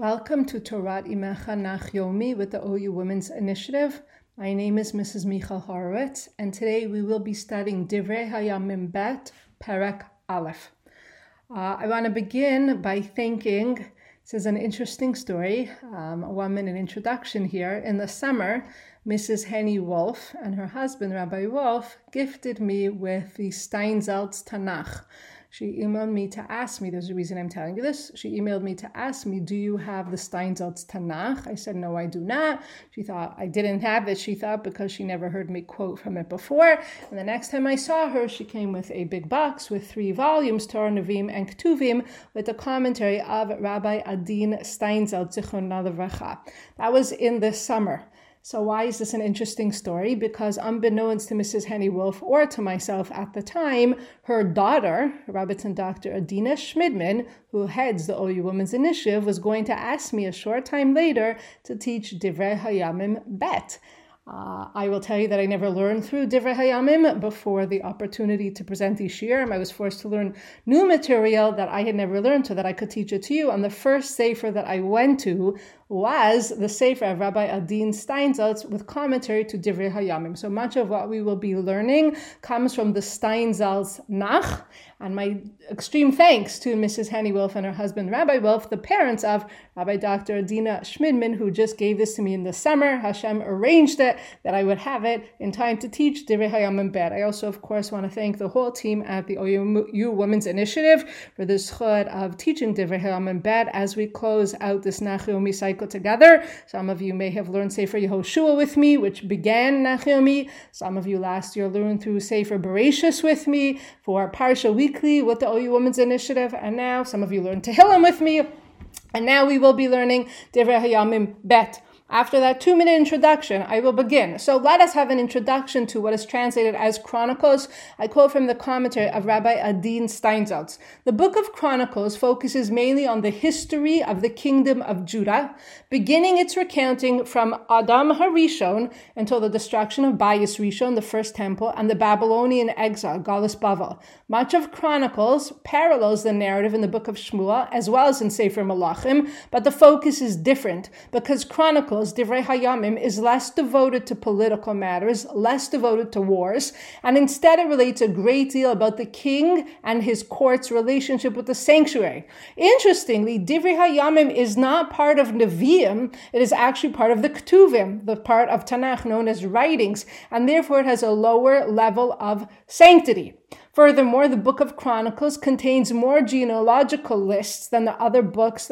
Welcome to Torat Imecha Nach Yomi with the OU Women's Initiative. My name is Mrs. Michal Horowitz, and today we will be studying Divrei Hayamim Bet, Perek Aleph. I want to begin by thanking, this is an interesting story, a 1-minute introduction here. In the summer, Mrs. Henny Wolf and her husband, Rabbi Wolf, gifted me with the Steinsaltz Tanakh. She emailed me to ask me, there's a reason I'm telling you this, she emailed me to ask me, do you have the Steinsaltz Tanakh? I said, no, I do not. She thought I didn't have it, she thought, because she never heard me quote from it before. And the next time I saw her, she came with a big box with 3 volumes, Torah, Nevi'im, and Ketuvim, with a commentary of Rabbi Adin Steinsaltz, Zichrono Livracha. That was in the summer. So why is this an interesting story? Because unbeknownst to Mrs. Henny Wolf or to myself at the time, her daughter, Rabbiton Dr. Adina Schmidman, who heads the OU Women's Initiative, was going to ask me a short time later to teach Divrei Hayamim Bet. I will tell you that I never learned through Divrei Hayamim before the opportunity to present these shiurim. I was forced to learn new material that I had never learned so that I could teach it to you. And the first sefer that I went to was the sefer of Rabbi Adin Steinsaltz with commentary to Divrei Hayamim. So much of what we will be learning comes from the Steinsaltz Nach. And my extreme thanks to Mrs. Henny Wolf and her husband, Rabbi Wolf, the parents of Rabbi Dr. Adina Schmidman, who just gave this to me in the summer. Hashem arranged it that I would have it in time to teach Divrei Hayamim Bet. I also, of course, want to thank the whole team at the OU Women's Initiative for the zechut of teaching Divrei Hayamim Bet as we close out this Nach Yomi cycle together. Some of you may have learned Sefer Yehoshua with me, which began Nach Yomi. Some of you last year learned through Sefer Bereshis with me for Parsha Weekly with the OU Women's Initiative, and now some of you learned Tehillim with me, and now we will be learning Divrei Hayamim Bet. After that 2-minute introduction, I will begin. So let us have an introduction to what is translated as Chronicles. I quote from the commentary of Rabbi Adin Steinsaltz. The book of Chronicles focuses mainly on the history of the kingdom of Judah, beginning its recounting from Adam HaRishon until the destruction of Bayis Rishon, the first temple, and the Babylonian exile, Galus Bavel. Much of Chronicles parallels the narrative in the book of Shmuel, as well as in Sefer Malachim, but the focus is different, because Chronicles, Divrei Hayamim, is less devoted to political matters, less devoted to wars, and instead it relates a great deal about the king and his court's relationship with the sanctuary. Interestingly, Divrei Hayamim is not part of Nevi'im, it is actually part of the Ketuvim, the part of Tanakh known as writings, and therefore it has a lower level of sanctity. Furthermore, the Book of Chronicles contains more genealogical lists than the other books,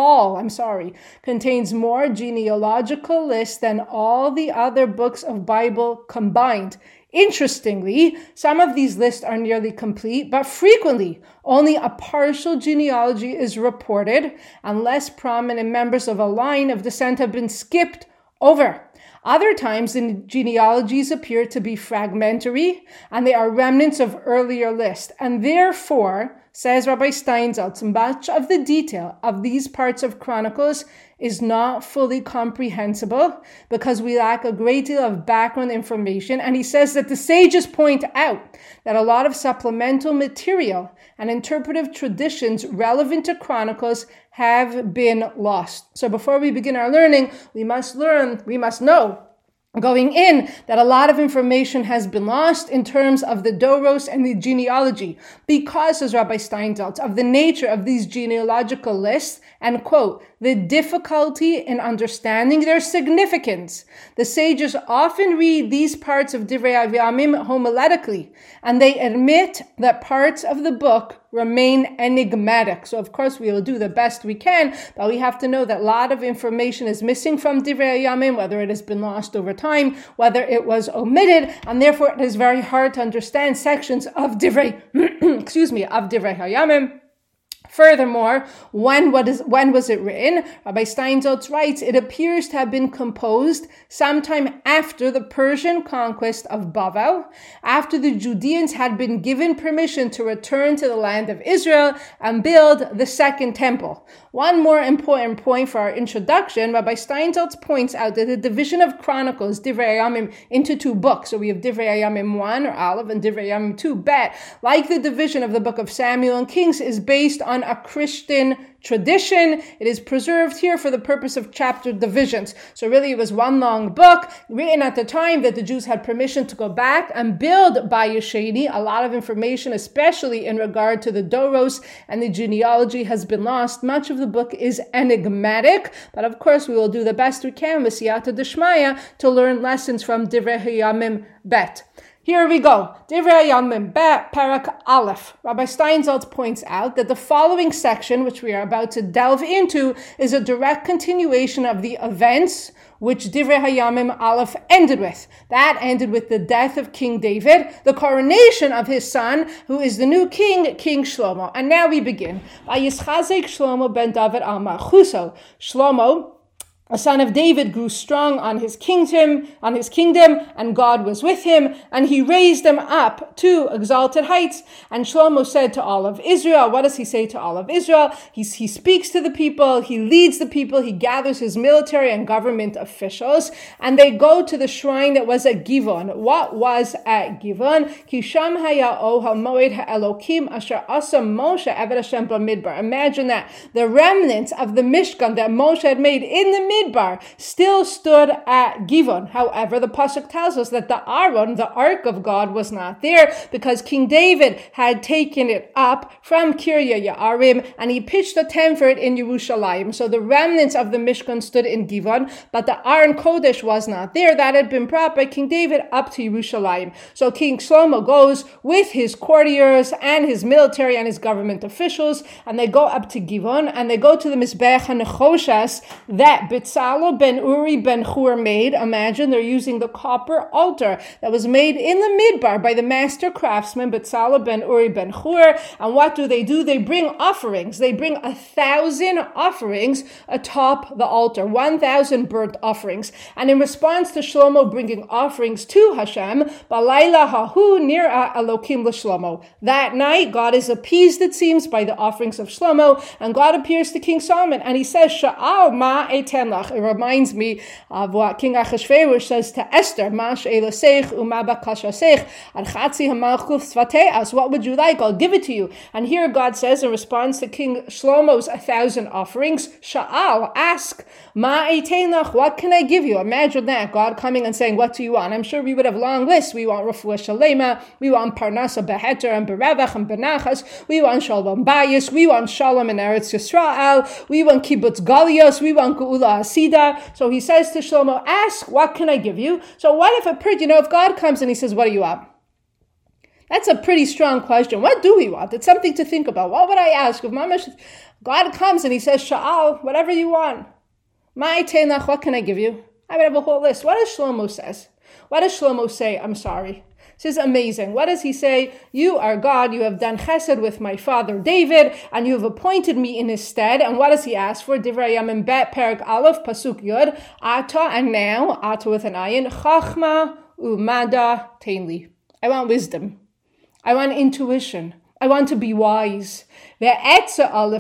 contains more genealogical lists than all the other books of Bible combined. Interestingly, some of these lists are nearly complete, but frequently only a partial genealogy is reported, and less prominent members of a line of descent have been skipped over. Other times, the genealogies appear to be fragmentary, and they are remnants of earlier lists. And therefore, says Rabbi Steinsaltz, much of the detail of these parts of Chronicles is not fully comprehensible because we lack a great deal of background information. And he says that the sages point out that a lot of supplemental material and interpretive traditions relevant to Chronicles have been lost. So before we begin our learning, we must know going in that a lot of information has been lost in terms of the Doros and the genealogy because, says Rabbi Steinsaltz, of the nature of these genealogical lists and, quote, the difficulty in understanding their significance. The sages often read these parts of Divrei Hayamim homiletically, and they admit that parts of the book remain enigmatic. So, of course, we will do the best we can, but we have to know that a lot of information is missing from Divrei Hayamim, whether it has been lost over time, whether it was omitted, and therefore it is very hard to understand sections of Divrei Hayamim. Furthermore, when was it written? Rabbi Steinsaltz writes, it appears to have been composed sometime after the Persian conquest of Bavel, after the Judeans had been given permission to return to the land of Israel and build the second temple. One more important point for our introduction, Rabbi Steinsaltz points out that the division of Chronicles, Divrei Hayamim, into 2 books, so we have Divrei Hayamim 1, or Aleph, and Divrei Hayamim 2, Bet, like the division of the book of Samuel and Kings, is based on a Christian tradition. It is preserved here for the purpose of chapter divisions. So really it was one long book written at the time that the Jews had permission to go back and build Bayis Sheni. A lot of information, especially in regard to the Doros and the genealogy, has been lost. Much of the book is enigmatic, but of course we will do the best we can with Siyata Deshmaya to learn lessons from Divrei Hayamim Bet. Here we go. Divrei Hayamim Bet, Parak Aleph. Rabbi Steinsaltz points out that the following section, which we are about to delve into, is a direct continuation of the events which Divrei Hayamim Aleph ended with. That ended with the death of King David, the coronation of his son, who is the new king, King Shlomo. And now we begin. Vayischazek Shlomo ben David al Malchuso. Shlomo, a son of David, grew strong on his kingdom, and God was with him, and he raised him up to exalted heights. And Shlomo said to all of Israel, what does he say to all of Israel? He speaks to the people, he leads the people, he gathers his military and government officials, and they go to the shrine that was at Givon. What was at Givon? Kisham haya o hamoed ha'elokim asher asa Moshe eved Hashem b'midbar. Imagine that. The remnants of the Mishkan that Moshe had made in the Midbar still stood at Givon. However, the pasuk tells us that the Aron, the Ark of God, was not there because King David had taken it up from Kiryat Yearim and he pitched a tent for it in Yerushalayim. So the remnants of the Mishkan stood in Givon, but the Aron Kodesh was not there. That had been brought by King David up to Yerushalayim. So King Shlomo goes with his courtiers and his military and his government officials, and they go up to Givon and they go to the Mizbech HaNechoshes that Bitzalo ben Uri ben Hur made. Imagine they're using the copper altar that was made in the Midbar by the master craftsman Bitzalo ben Uri ben Hur. And what do? They bring offerings. They bring 1,000 offerings atop the altar, 1,000 burnt offerings. And in response to Shlomo bringing offerings to Hashem, Balayla hahu nira Elokim l'Shlomo. That night, God is appeased, it seems, by the offerings of Shlomo, and God appears to King Solomon, and he says, Sha'al ma etem. It reminds me of what King Achashverosh says to Esther, what would you like? I'll give it to you. And here God says in response to King Shlomo's 1,000 offerings, Sha'al, ask, what can I give you? Imagine that, God coming and saying, what do you want? I'm sure we would have long lists. We want Refuah Shalema, we want Parnasa Beheter and Berevach and Benachas, we want Shalom Bayis, we want Shalom in Eretz Yisrael, we want Kibbutz Galios, we want Geula Asida. So he says to Shlomo, ask, what can I give you? So what if God comes and he says, what do you want? That's a pretty strong question. What do we want? It's something to think about. What would I ask? If God comes and he says, Sha'al, whatever you want. Ma'itenach, what can I give you? I would have a whole list. What does Shlomo says? What does Shlomo say? I'm sorry. This is amazing. What does he say? You are God. You have done chesed with my father David, and you have appointed me in his stead. And what does he ask for? Divrei Hayamim Bet, Parak Aleph, Pasuk Yud, Ata, and now, Ata with an ayin, Chachma umada tainli. I want wisdom. I want intuition. I want to be wise. What is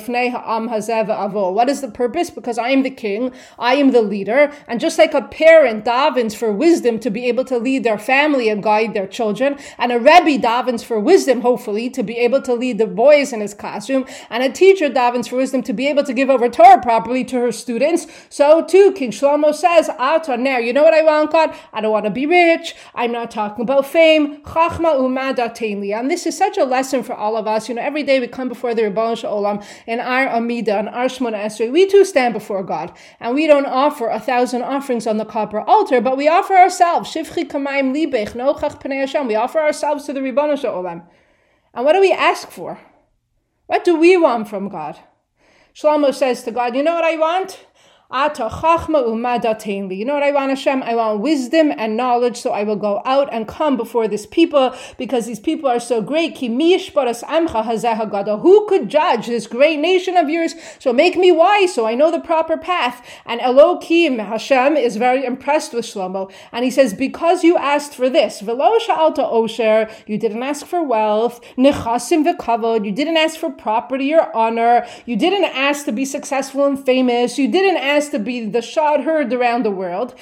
the purpose? Because I am the king, I am the leader, and just like a parent davens for wisdom to be able to lead their family and guide their children, and a rebbe davens for wisdom, hopefully, to be able to lead the boys in his classroom, and a teacher davens for wisdom to be able to give over Torah properly to her students, so too King Shlomo says, Ata, now, you know what I want, God? I don't want to be rich, I'm not talking about fame, Chachma umada tainli. And this is such a lesson for all of us. Every day we come before the Rebbeinu Shalom in our Amida and our Shmona Esrei. We too stand before God, and we don't offer 1,000 offerings on the copper altar, but we offer ourselves. Shivchi kamayim libech nochach pnei Hashem. We offer ourselves to the Rebbeinu Shalom. And what do we ask for? What do we want from God? Shlomo says to God, you know what I want? Ata chachma umada tainli. You know what I want, Hashem? I want wisdom and knowledge, so I will go out and come before this people, because these people are so great. Ki mi yishparas amcha hazeh hagada. Who could judge this great nation of yours? So make me wise, so I know the proper path. And Elokim, Hashem, is very impressed with Shlomo, and he says, because you asked for this, velo sha'alta osher, you didn't ask for wealth, nechasim v'kavod, you didn't ask for property or honor, you didn't ask to be successful and famous, you didn't ask has to be the shad heard around the world.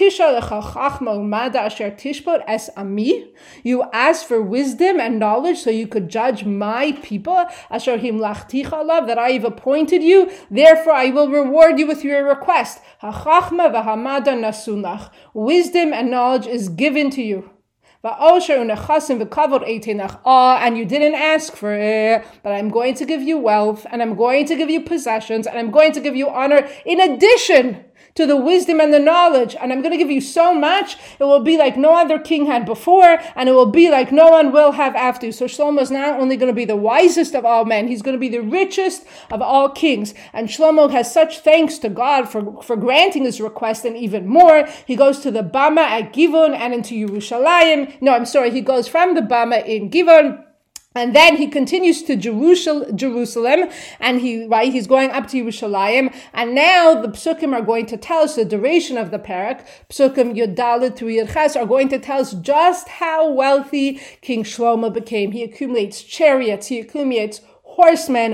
You asked for wisdom and knowledge so you could judge my people, that I have appointed you. Therefore, I will reward you with your request. Wisdom and knowledge is given to you. And you didn't ask for it, but I'm going to give you wealth, and I'm going to give you possessions, and I'm going to give you honor in addition to the wisdom and the knowledge. And I'm going to give you so much, it will be like no other king had before, and it will be like no one will have after you. So Shlomo is not only going to be the wisest of all men, he's going to be the richest of all kings. And Shlomo has such thanks to God for granting his request, and even more, he goes to the Bama at Givon and into Yerushalayim. He goes from the Bama in Givon, and then he continues to Jerusalem, and he's going up to Yerushalayim. And now the Psukim are going to tell us the duration of the parak. Psukim Yud Dalet through Yud Ches are going to tell us just how wealthy King Shlomo became. He accumulates chariots, he accumulates horsemen,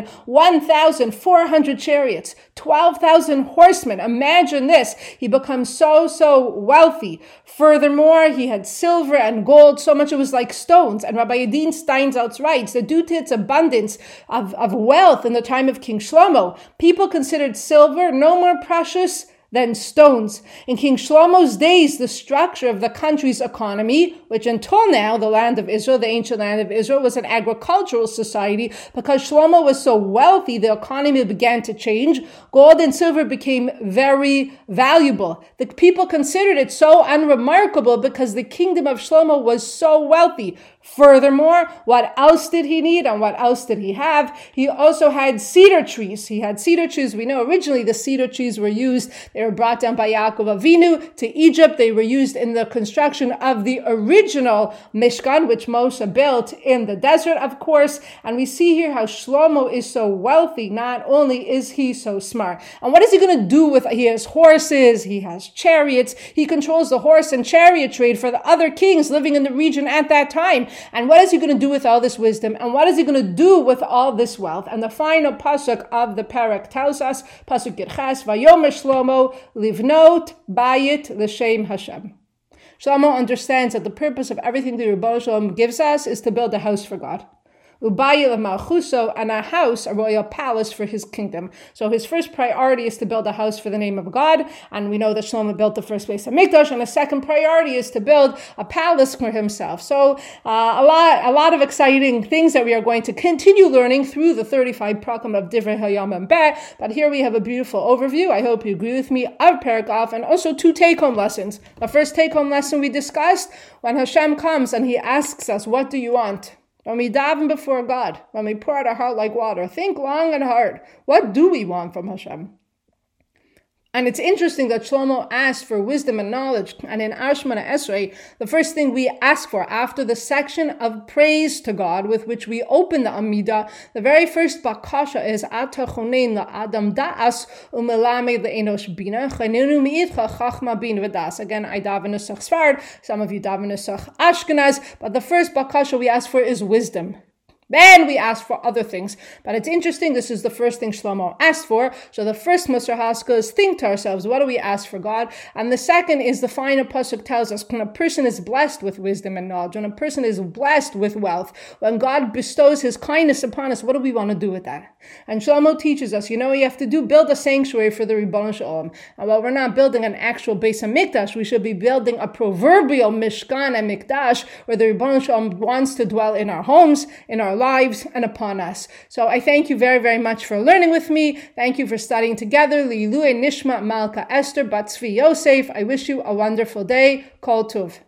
1,400 chariots, 12,000 horsemen. Imagine this. He becomes so wealthy. Furthermore, he had silver and gold, so much it was like stones. And Rabbi Yadin Steinsaltz writes that due to its abundance of wealth in the time of King Shlomo, people considered silver no more precious than stones. In King Shlomo's days, the structure of the country's economy, which until now, the land of Israel, the ancient land of Israel, was an agricultural society. Because Shlomo was so wealthy, the economy began to change. Gold and silver became very valuable. The people considered it so unremarkable because the kingdom of Shlomo was so wealthy. Furthermore, what else did he need and what else did he have? He also had cedar trees. He had cedar trees. We know originally the cedar trees were used. They were brought down by Yaakov Avinu to Egypt. They were used in the construction of the original Mishkan, which Moshe built in the desert, of course. And we see here how Shlomo is so wealthy. Not only is he so smart. And what is he going to do with, he has horses, he has chariots. He controls the horse and chariot trade for the other kings living in the region at that time. And what is he going to do with all this wisdom? And what is he going to do with all this wealth? And the final pasuk of the parak tells us, pasuk Yud Ches, Vayomer Shlomo livnot bayit l'shem Hashem. Shlomo understands that the purpose of everything the Rebbeinu Shalom gives us is to build a house for God. Ubayil Malchuso, and a house, a royal palace for his kingdom. So his first priority is to build a house for the name of God, and we know that Shlomo built the first Beis Hamikdash, and the second priority is to build a palace for himself. So a lot of exciting things that we are going to continue learning through the 35 prakim of Divrei Hayamim Beh, but here we have a beautiful overview, I hope you agree with me, of Perek Aleph, and also 2 take-home lessons. The first take-home lesson we discussed, when Hashem comes and he asks us, what do you want? When we daven before God, when we pour out our heart like water, think long and hard. What do we want from Hashem? And it's interesting that Shlomo asked for wisdom and knowledge. And in Our Shemona Esrei, the first thing we ask for after the section of praise to God with which we open the Amidah, the very first bakasha is Ata chonein la'adam da'as u'melamed le'enosh bina chanenu mi'itcha chachma bin v'das. Again, I daven nusach Sfarad, some of you daven nusach Ashkenaz, but the first bakasha we ask for is wisdom. Then we ask for other things. But it's interesting, this is the first thing Shlomo asked for. So the first Musar Haskell is think to ourselves, what do we ask for God? And the second is the final pasuk tells us, when a person is blessed with wisdom and knowledge, when a person is blessed with wealth, when God bestows his kindness upon us, what do we want to do with that? And Shlomo teaches us, you have to build a sanctuary for the Rebbeinu Shalom. And while we're not building an actual Beis Hamikdash, we should be building a proverbial Mishkan and Mikdash where the Rebbeinu Shalom wants to dwell in our homes, in our lives, and upon us. So I thank you very, very much for learning with me. Thank you for studying together. Li'ilui Nishma Malka Esther Bat Tzvi Yosef. I wish you a wonderful day. Kol Tov.